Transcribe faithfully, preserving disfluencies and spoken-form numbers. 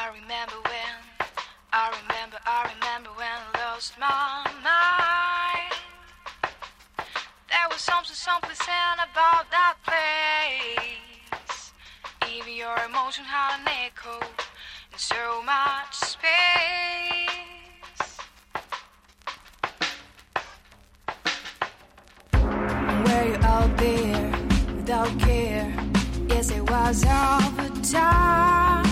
I remember when, I remember, I remember when I lost my mind. There was something, something sad about that place. Even your emotion had an echo in so much space. Were you out there without care? Yes, it was all the time.